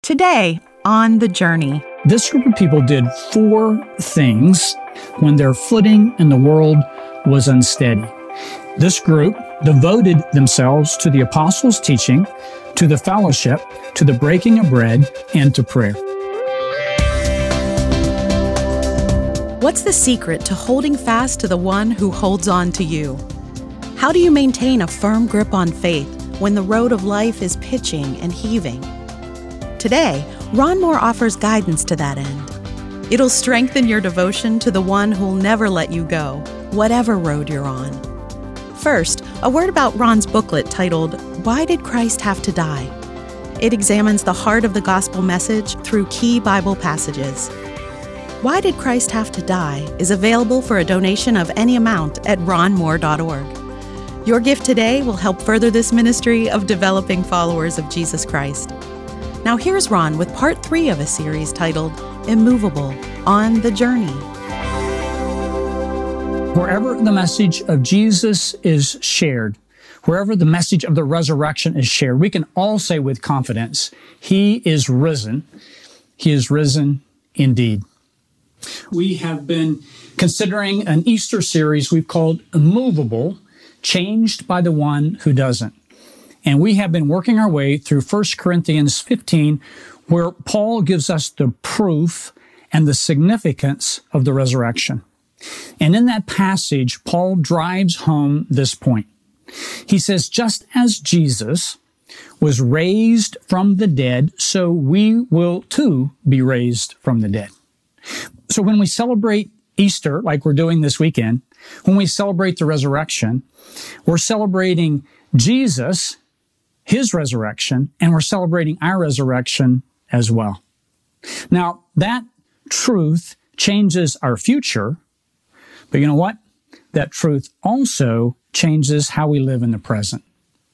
Today on The Journey. This group of people did 4 things when their footing in the world was unsteady. This group devoted themselves to the apostles' teaching, to the fellowship, to the breaking of bread, and to prayer. What's the secret to holding fast to the one who holds on to you? How do you maintain a firm grip on faith when the road of life is pitching and heaving? Today, Ron Moore offers guidance to that end. It'll strengthen your devotion to the one who'll never let you go, whatever road you're on. First, a word about Ron's booklet titled, Why Did Christ Have to Die? It examines the heart of the gospel message through key Bible passages. Why Did Christ Have to Die is available for a donation of any amount at ronmoore.org. Your gift today will help further this ministry of developing followers of Jesus Christ. Now here's Ron with part 3 of a series titled Immovable, on the Journey. Wherever the message of Jesus is shared, wherever the message of the resurrection is shared, we can all say with confidence, He is risen. He is risen indeed. We have been considering an Easter series we've called Immovable, Changed by the One Who Doesn't. And we have been working our way through 1 Corinthians 15, where Paul gives us the proof and the significance of the resurrection. And in that passage, Paul drives home this point. He says, just as Jesus was raised from the dead, so we will too be raised from the dead. So when we celebrate Easter, like we're doing this weekend, when we celebrate the resurrection, we're celebrating Jesus, His resurrection, and we're celebrating our resurrection as well. Now, that truth changes our future, but you know what? That truth also changes how we live in the present.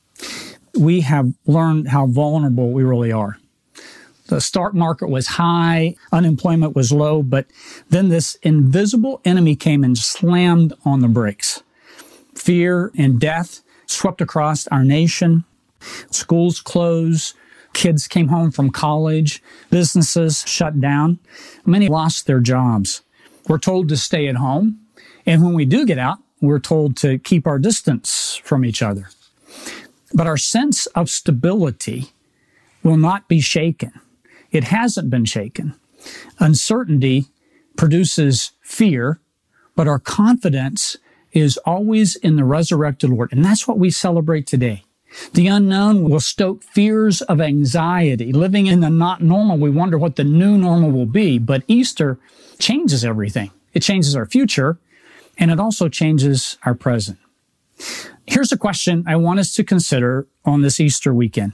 We have learned how vulnerable we really are. The stock market was high, unemployment was low, but then this invisible enemy came and slammed on the brakes. Fear and death swept across our nation. Schools closed, kids came home from college, businesses shut down. Many lost their jobs. We're told to stay at home, and when we do get out, we're told to keep our distance from each other. But our sense of stability will not be shaken. It hasn't been shaken. Uncertainty produces fear, but our confidence is always in the resurrected Lord, and that's what we celebrate today. The unknown will stoke fears of anxiety. Living in the not normal, we wonder what the new normal will be. But Easter changes everything. It changes our future, and it also changes our present. Here's a question I want us to consider on this Easter weekend.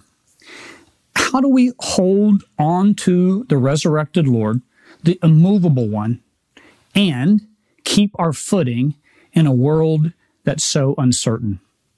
How do we hold on to the resurrected Lord, the immovable one, and keep our footing in a world that's so uncertain?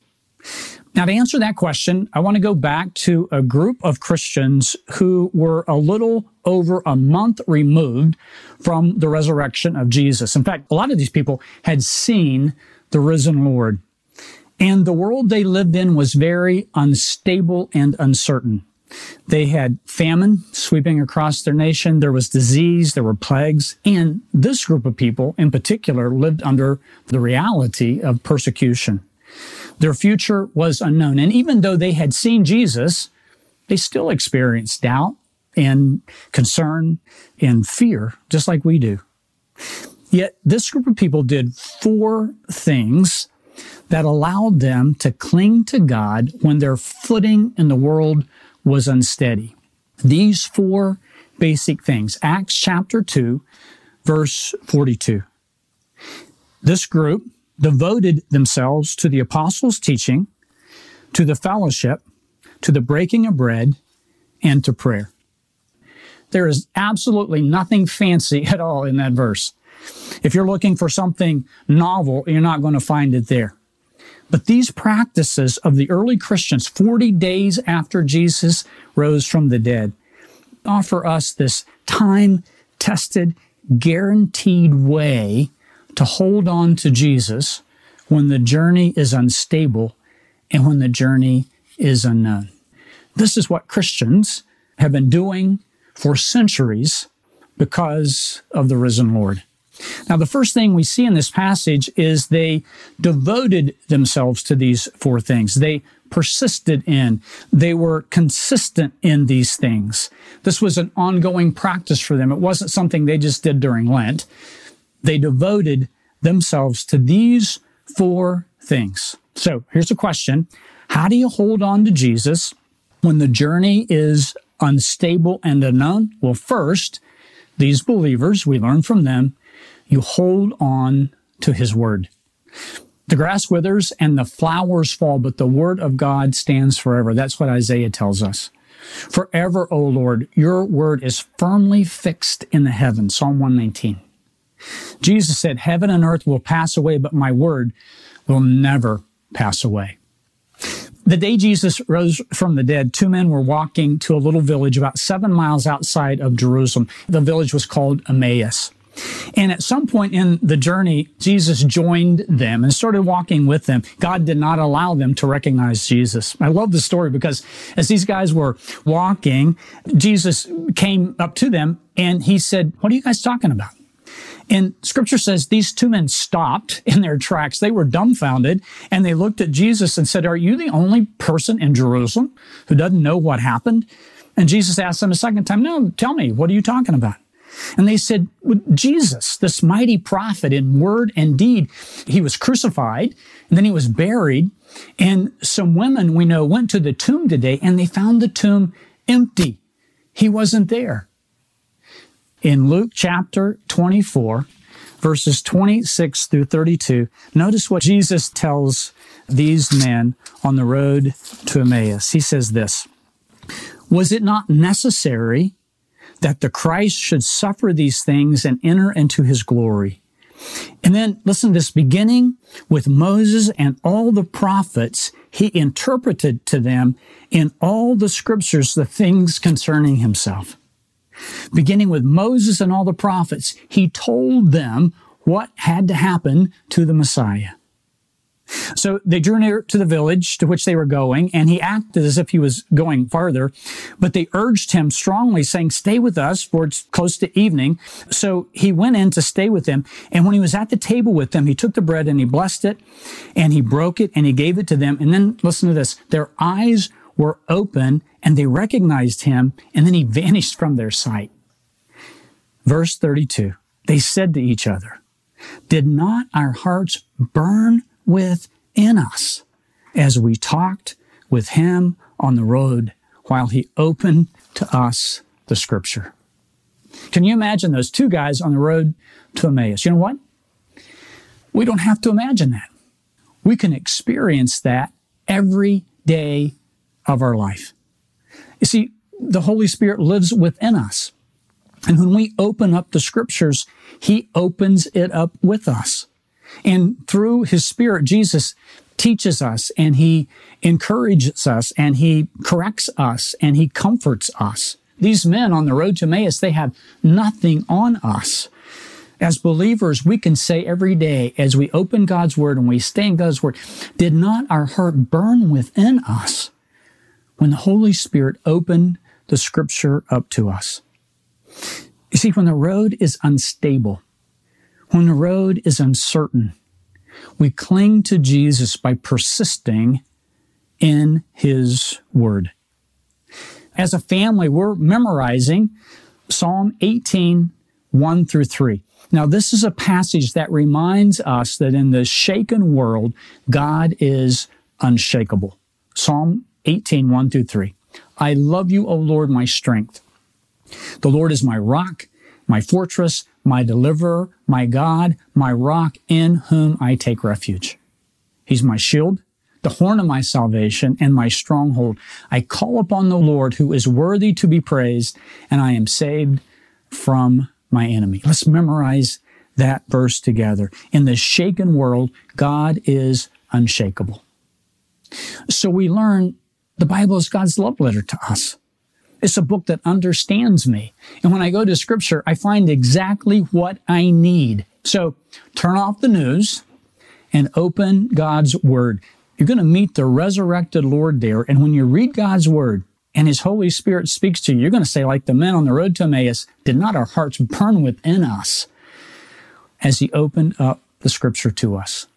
Now, to answer that question, I want to go back to a group of Christians who were a little over a month removed from the resurrection of Jesus. In fact, a lot of these people had seen the risen Lord. And the world they lived in was very unstable and uncertain. They had famine sweeping across their nation. There was disease. There were plagues. And this group of people in particular lived under the reality of persecution. Their future was unknown. And even though they had seen Jesus, they still experienced doubt and concern and fear, just like we do. Yet this group of people did 4 things that allowed them to cling to God when their footing in the world was unsteady. These 4 basic things. Acts chapter 2, verse 42. This group devoted themselves to the apostles' teaching, to the fellowship, to the breaking of bread, and to prayer. There is absolutely nothing fancy at all in that verse. If you're looking for something novel, you're not going to find it there. But these practices of the early Christians, 40 days after Jesus rose from the dead, offer us this time-tested, guaranteed way to hold on to Jesus when the journey is unstable and when the journey is unknown. This is what Christians have been doing for centuries because of the risen Lord. Now, the first thing we see in this passage is they devoted themselves to these four things. They persisted in, they were consistent in these things. This was an ongoing practice for them. It wasn't something they just did during Lent. They devoted themselves to these four things. So here's a question. How do you hold on to Jesus when the journey is unstable and unknown? Well, first, these believers, we learn from them, you hold on to his word. The grass withers and the flowers fall, but the word of God stands forever. That's what Isaiah tells us. Forever, O Lord, your word is firmly fixed in the heavens. Psalm 119. Jesus said, heaven and earth will pass away, but my word will never pass away. The day Jesus rose from the dead, two men were walking to a little village about 7 miles outside of Jerusalem. The village was called Emmaus. And at some point in the journey, Jesus joined them and started walking with them. God did not allow them to recognize Jesus. I love this story because as these guys were walking, Jesus came up to them and he said, what are you guys talking about? And Scripture says these two men stopped in their tracks. They were dumbfounded, and they looked at Jesus and said, are you the only person in Jerusalem who doesn't know what happened? And Jesus asked them a second time, no, tell me, what are you talking about? And they said, Jesus, this mighty prophet in word and deed, he was crucified, and then he was buried, and some women we know went to the tomb today, and they found the tomb empty. He wasn't there. In Luke chapter 24, verses 26 through 32, notice what Jesus tells these men on the road to Emmaus. He says this, was it not necessary that the Christ should suffer these things and enter into his glory? And then listen to this, beginning with Moses and all the prophets, he interpreted to them in all the scriptures the things concerning himself. Beginning with Moses and all the prophets, he told them what had to happen to the Messiah. So they drew near to the village to which they were going, and he acted as if he was going farther, but they urged him strongly, saying, stay with us, for it's close to evening. So he went in to stay with them, and when he was at the table with them, he took the bread and he blessed it, and he broke it, and he gave it to them. And then, listen to this, their eyes were open, and they recognized him, and then he vanished from their sight. Verse 32, they said to each other, did not our hearts burn within us as we talked with him on the road while he opened to us the scripture? Can you imagine those two guys on the road to Emmaus? You know what? We don't have to imagine that. We can experience that every day of our life. You see, the Holy Spirit lives within us. And when we open up the scriptures, he opens it up with us. And through his Spirit, Jesus teaches us and he encourages us and he corrects us and he comforts us. These men on the road to Emmaus, they have nothing on us. As believers, we can say every day as we open God's Word and we stay in God's Word, did not our heart burn within us when the Holy Spirit opened the Scripture up to us? You see, when the road is unstable, when the road is uncertain, we cling to Jesus by persisting in his word. As a family, we're memorizing Psalm 18, 1 through 3. Now, this is a passage that reminds us that in the shaken world, God is unshakable. Psalm 18, 1 through 3. I love you, O Lord, my strength. The Lord is my rock, my fortress, my deliverer, my God, my rock in whom I take refuge. He's my shield, the horn of my salvation, and my stronghold. I call upon the Lord who is worthy to be praised, and I am saved from my enemy. Let's memorize that verse together. In the shaken world, God is unshakable. So we learn the Bible is God's love letter to us. It's a book that understands me. And when I go to Scripture, I find exactly what I need. So turn off the news and open God's Word. You're going to meet the resurrected Lord there. And when you read God's Word, and his Holy Spirit speaks to you, you're going to say, like the men on the road to Emmaus, did not our hearts burn within us as he opened up the scripture to us?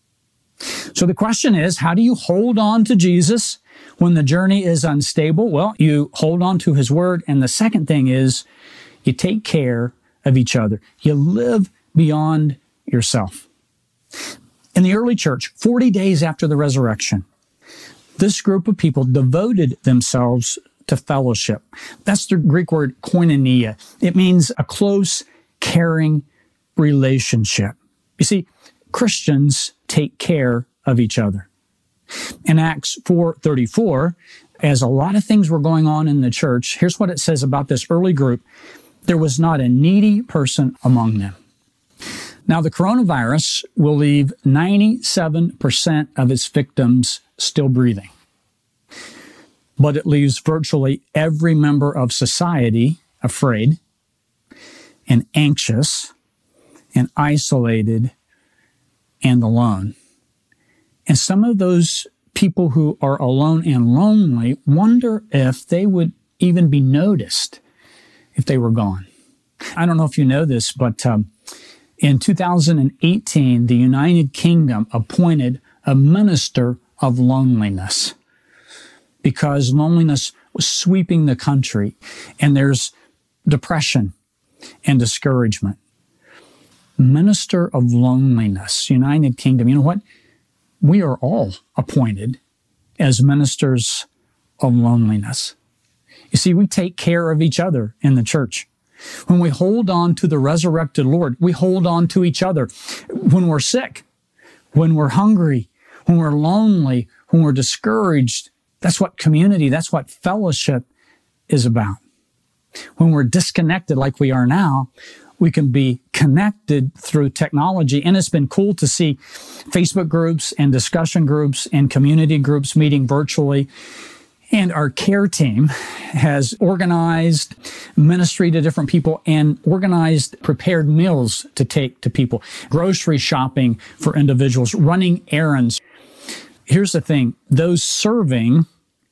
So the question is, how do you hold on to Jesus when the journey is unstable? Well, you hold on to his word. And the second thing is you take care of each other. You live beyond yourself. In the early church, 40 days after the resurrection, this group of people devoted themselves to fellowship. That's the Greek word koinonia. It means a close, caring relationship. You see, Christians take care of each other. In Acts 4:34, as a lot of things were going on in the church, here's what it says about this early group. There was not a needy person among them. Now, the coronavirus will leave 97% of its victims still breathing. But it leaves virtually every member of society afraid and anxious and isolated and alone. And some of those people who are alone and lonely wonder if they would even be noticed if they were gone. I don't know if you know this, but in 2018, the United Kingdom appointed a minister of loneliness because loneliness was sweeping the country, and there's depression and discouragement. Minister of loneliness, United Kingdom. You know what? We are all appointed as ministers of loneliness. You see, we take care of each other in the church. When we hold on to the resurrected Lord, we hold on to each other. When we're sick, when we're hungry, when we're lonely, when we're discouraged, that's what community, that's what fellowship is about. When we're disconnected like we are now, we can be connected through technology. And it's been cool to see Facebook groups and discussion groups and community groups meeting virtually. And our care team has organized ministry to different people and organized prepared meals to take to people, grocery shopping for individuals, running errands. Here's the thing, those serving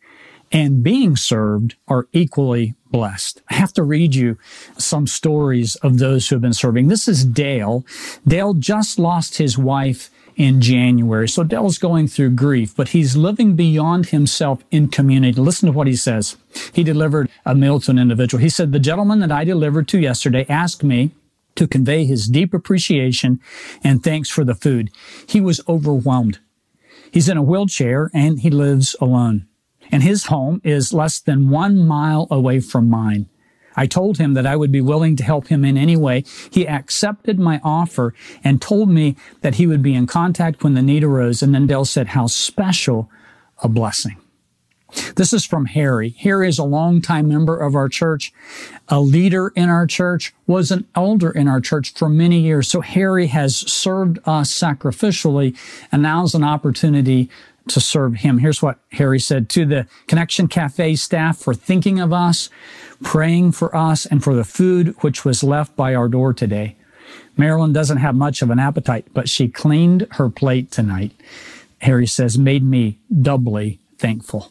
and being served are equally blessed. I have to read you some stories of those who have been serving. This is Dale. Dale just lost his wife in January. So Dale's going through grief, but he's living beyond himself in community. Listen to what he says. He delivered a meal to an individual. He said, "The gentleman that I delivered to yesterday asked me to convey his deep appreciation and thanks for the food. He was overwhelmed. He's in a wheelchair and he lives alone. And his home is less than 1 mile away from mine. I told him that I would be willing to help him in any way. He accepted my offer and told me that he would be in contact when the need arose." And then Dale said, "How special a blessing." This is from Harry. Harry is a longtime member of our church, a leader in our church, was an elder in our church for many years. So Harry has served us sacrificially, and now's an opportunity to serve him. Here's what Harry said: "To the Connection Cafe staff for thinking of us, praying for us, and for the food which was left by our door today. Marilyn doesn't have much of an appetite, but she cleaned her plate tonight." Harry says, "Made me doubly thankful."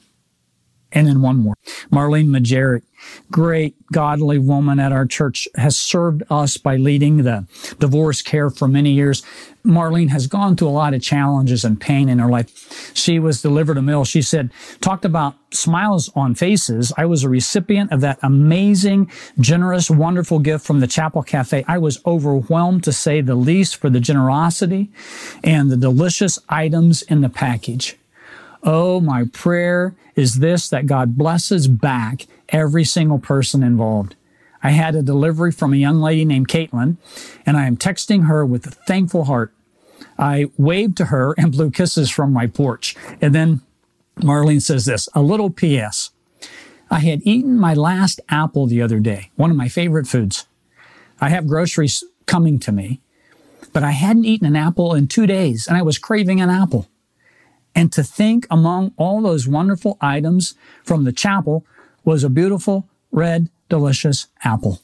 And then one more. Marlene Majeric, great godly woman at our church, has served us by leading the divorce care for many years. Marlene has gone through a lot of challenges and pain in her life. She was delivered a meal. She said, talked about smiles on faces. "I was a recipient of that amazing, generous, wonderful gift from the Chapel Cafe. I was overwhelmed, to say the least, for the generosity and the delicious items in the package. Oh, my prayer is this, that God blesses back every single person involved. I had a delivery from a young lady named Caitlin, and I am texting her with a thankful heart. I waved to her and blew kisses from my porch." And then Marlene says this, a little P.S. "I had eaten my last apple the other day, one of my favorite foods. I have groceries coming to me, but I hadn't eaten an apple in 2 days, and I was craving an apple. And to think among all those wonderful items from the chapel was a beautiful, red, delicious apple.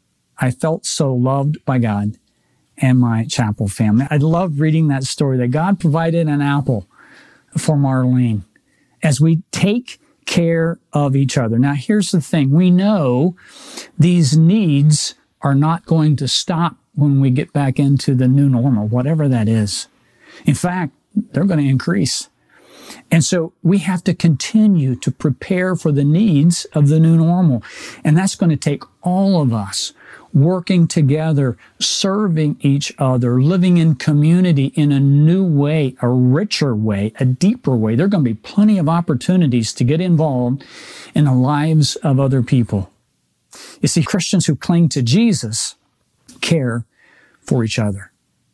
I felt so loved by God and my chapel family." I love reading that story that God provided an apple for Marlene. As we take care of each other. Now, here's the thing. We know these needs are not going to stop when we get back into the new normal, whatever that is. In fact, they're going to increase. And so we have to continue to prepare for the needs of the new normal. And that's going to take all of us working together, serving each other, living in community in a new way, a richer way, a deeper way. There are going to be plenty of opportunities to get involved in the lives of other people. You see, Christians who cling to Jesus care for each other.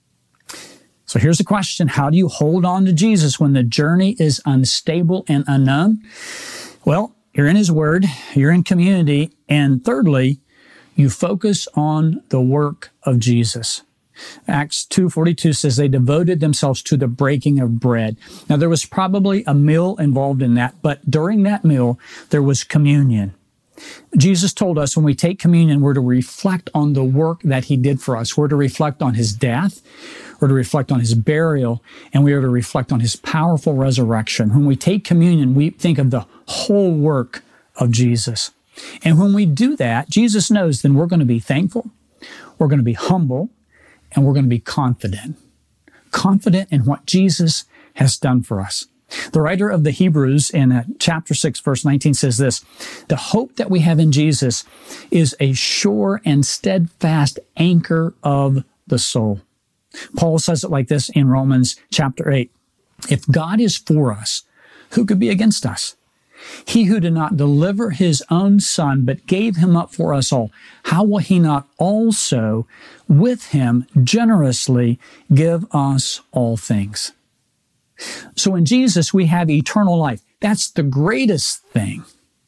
So here's the question. How do you hold on to Jesus when the journey is unstable and unknown? Well, you're in His Word, you're in community, and thirdly, you focus on the work of Jesus. Acts 2:42 says they devoted themselves to the breaking of bread. Now, there was probably a meal involved in that, but during that meal, there was communion. Jesus told us when we take communion, we're to reflect on the work that He did for us. We're to reflect on His death, we're to reflect on His burial, and we are to reflect on His powerful resurrection. When we take communion, we think of the whole work of Jesus. And when we do that, Jesus knows then we're going to be thankful, we're going to be humble, and we're going to be confident. Confident in what Jesus has done for us. The writer of the Hebrews in chapter 6, verse 19 says this, "The hope that we have in Jesus is a sure and steadfast anchor of the soul." Paul says it like this in Romans chapter 8, "If God is for us, who could be against us? He who did not deliver His own Son, but gave Him up for us all, how will He not also with Him generously give us all things?" So in Jesus, we have eternal life. That's the greatest thing.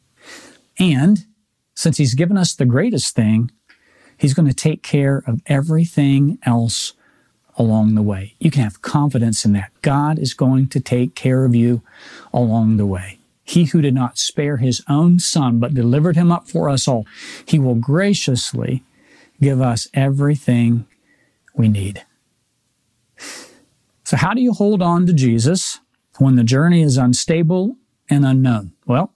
And since He's given us the greatest thing, He's going to take care of everything else along the way. You can have confidence in that. God is going to take care of you along the way. He who did not spare His own Son, but delivered Him up for us all, He will graciously give us everything we need. So how do you hold on to Jesus when the journey is unstable and unknown? Well,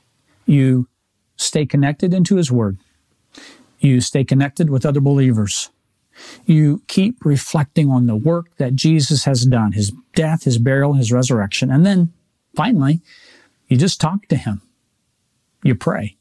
you stay connected into His Word. You stay connected with other believers. You keep reflecting on the work that Jesus has done, His death, His burial, His resurrection. And then finally, you just talk to Him. You pray.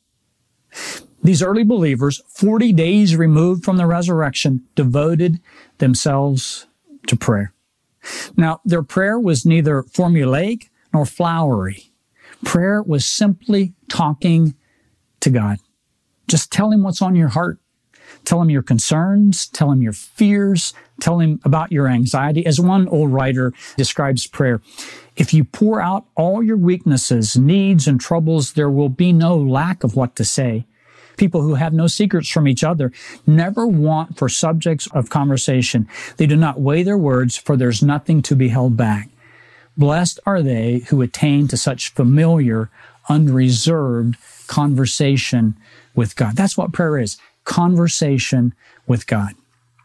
These early believers, 40 days removed from the resurrection, devoted themselves to prayer. Now, their prayer was neither formulaic nor flowery. Prayer was simply talking to God. Just tell Him what's on your heart. Tell Him your concerns. Tell Him your fears. Tell Him about your anxiety. As one old writer describes prayer, if you pour out all your weaknesses, needs, and troubles, there will be no lack of what to say. People who have no secrets from each other never want for subjects of conversation. They do not weigh their words, for there's nothing to be held back. Blessed are they who attain to such familiar, unreserved conversation with God. That's what prayer is, conversation with God.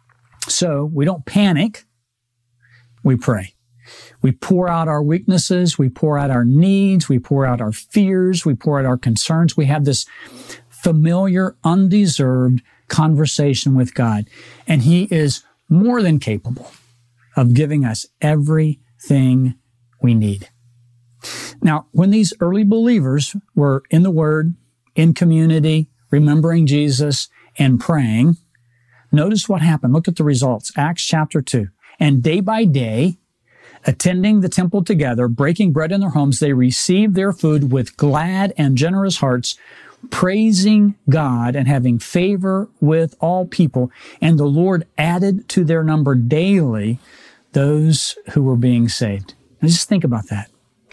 So we don't panic, we pray. We pour out our weaknesses, we pour out our needs, we pour out our fears, we pour out our concerns. We have this familiar, undeserved conversation with God. And He is more than capable of giving us everything we need. Now, when these early believers were in the Word, in community, remembering Jesus, and praying, notice what happened. Look at the results. Acts chapter 2. And day by day, attending the temple together, breaking bread in their homes, they received their food with glad and generous hearts, praising God and having favor with all people. And the Lord added to their number daily those who were being saved. Now just think about that.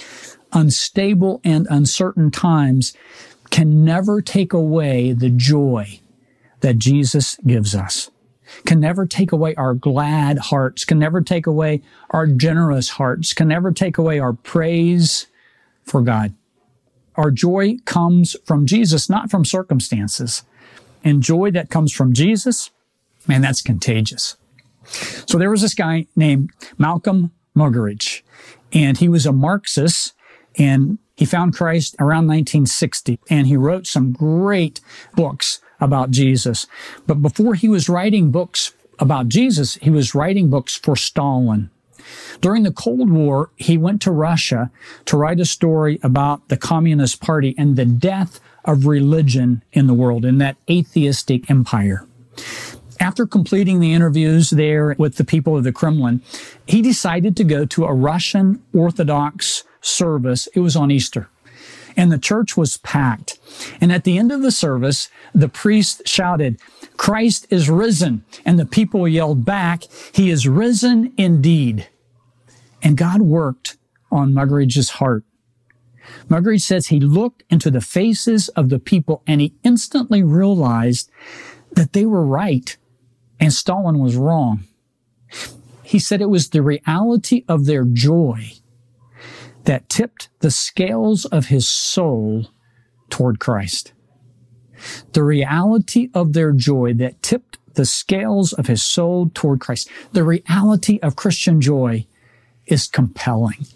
Unstable and uncertain times can never take away the joy that Jesus gives us. Can never take away our glad hearts, can never take away our generous hearts, can never take away our praise for God. Our joy comes from Jesus, not from circumstances. And joy that comes from Jesus, man, that's contagious. So there was this guy named Malcolm Muggeridge, and he was a Marxist, and He found Christ around 1960, and he wrote some great books about Jesus. But before he was writing books about Jesus, he was writing books for Stalin. During the Cold War, he went to Russia to write a story about the Communist Party and the death of religion in the world, in that atheistic empire. After completing the interviews there with the people of the Kremlin, he decided to go to a Russian Orthodox service. It was on Easter, and the church was packed. And at the end of the service, the priest shouted, "Christ is risen." And the people yelled back, "He is risen indeed." And God worked on Muggeridge's heart. Muggeridge says he looked into the faces of the people and he instantly realized that they were right and Stalin was wrong. He said it was the reality of their joy that tipped the scales of his soul toward Christ. The reality of their joy that tipped the scales of his soul toward Christ. The reality of Christian joy is compelling.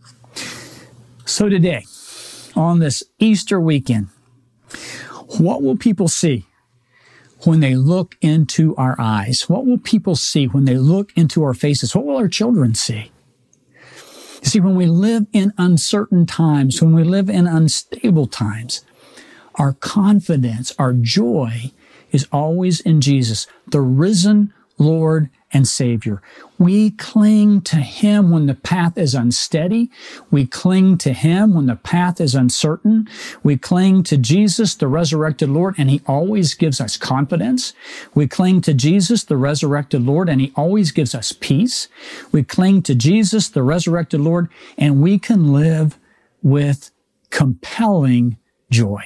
So today, on this Easter weekend, what will people see when they look into our eyes? What will people see when they look into our faces? What will our children see? You see, when we live in uncertain times, when we live in unstable times, our confidence, our joy is always in Jesus, the risen Lord and Savior. We cling to Him when the path is unsteady. We cling to Him when the path is uncertain. We cling to Jesus, the resurrected Lord, and He always gives us confidence. We cling to Jesus, the resurrected Lord, and He always gives us peace. We cling to Jesus, the resurrected Lord, and we can live with compelling joy.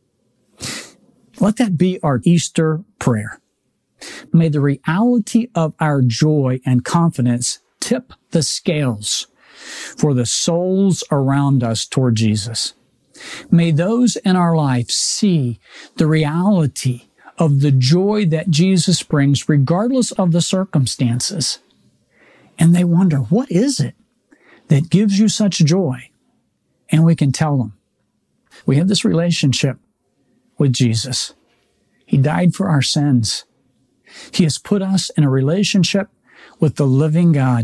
Let that be our Easter prayer. May the reality of our joy and confidence tip the scales for the souls around us toward Jesus. May those in our life see the reality of the joy that Jesus brings regardless of the circumstances. And they wonder, what is it that gives you such joy? And we can tell them, we have this relationship with Jesus. He died for our sins. He has put us in a relationship with the living God.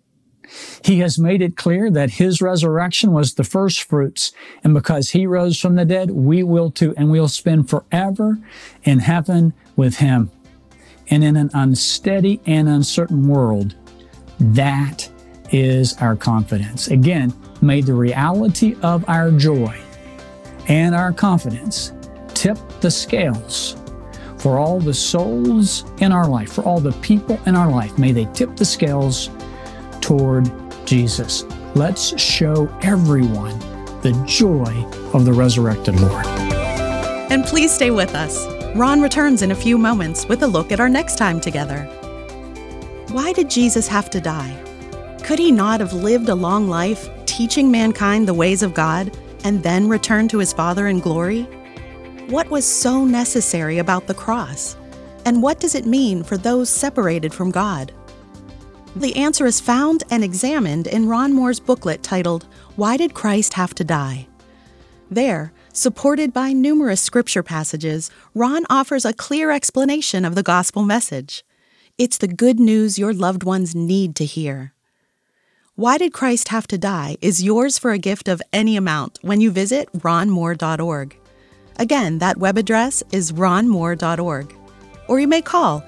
He has made it clear that His resurrection was the first fruits, and because He rose from the dead, we will too, and we'll spend forever in heaven with Him. And in an unsteady and uncertain world, that is our confidence. Again, may the reality of our joy and our confidence tip the scales for all the souls in our life, for all the people in our life. May they tip the scales toward Jesus. Let's show everyone the joy of the resurrected Lord. And please stay with us. Ron returns in a few moments with a look at our next time together. Why did Jesus have to die? Could He not have lived a long life teaching mankind the ways of God and then return to His Father in glory? What was so necessary about the cross? And what does it mean for those separated from God? The answer is found and examined in Ron Moore's booklet titled, Why Did Christ Have to Die? There, supported by numerous scripture passages, Ron offers a clear explanation of the gospel message. It's the good news your loved ones need to hear. Why Did Christ Have to Die is yours for a gift of any amount when you visit ronmoore.org. Again, that web address is ronmoore.org. Or you may call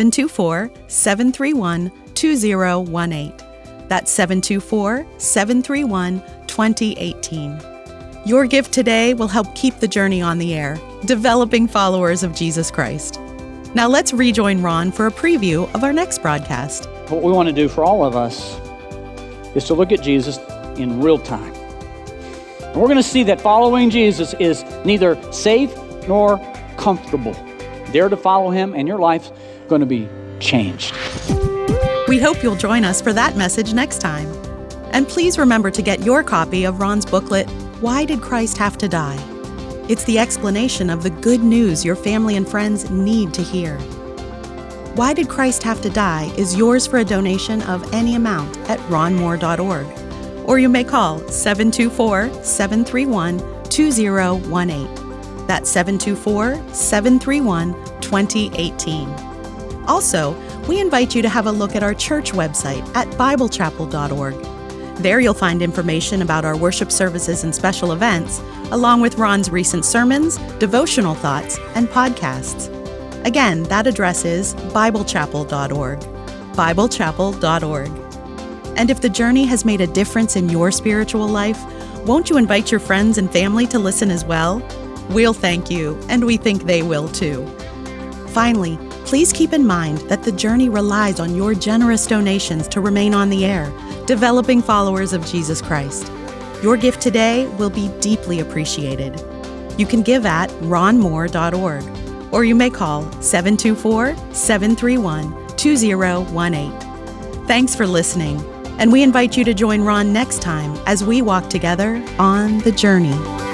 724-731-2018. That's 724-731-2018. Your gift today will help keep the journey on the air, developing followers of Jesus Christ. Now let's rejoin Ron for a preview of our next broadcast. What we want to do for all of us is to look at Jesus in real time. And we're going to see that following Jesus is neither safe nor comfortable. Dare to follow Him, and your life's going to be changed. We hope you'll join us for that message next time. And please remember to get your copy of Ron's booklet, Why Did Christ Have to Die? It's the explanation of the good news your family and friends need to hear. Why Did Christ Have to Die is yours for a donation of any amount at ronmoore.org. or you may call 724-731-2018. That's 724-731-2018. Also, we invite you to have a look at our church website at biblechapel.org. There you'll find information about our worship services and special events, along with Ron's recent sermons, devotional thoughts, and podcasts. Again, that address is biblechapel.org. biblechapel.org. And if the journey has made a difference in your spiritual life, won't you invite your friends and family to listen as well? We'll thank you, and we think they will too. Finally, please keep in mind that the journey relies on your generous donations to remain on the air, developing followers of Jesus Christ. Your gift today will be deeply appreciated. You can give at ronmoore.org, or you may call 724-731-2018. Thanks for listening, and we invite you to join Ron next time as we walk together on the journey.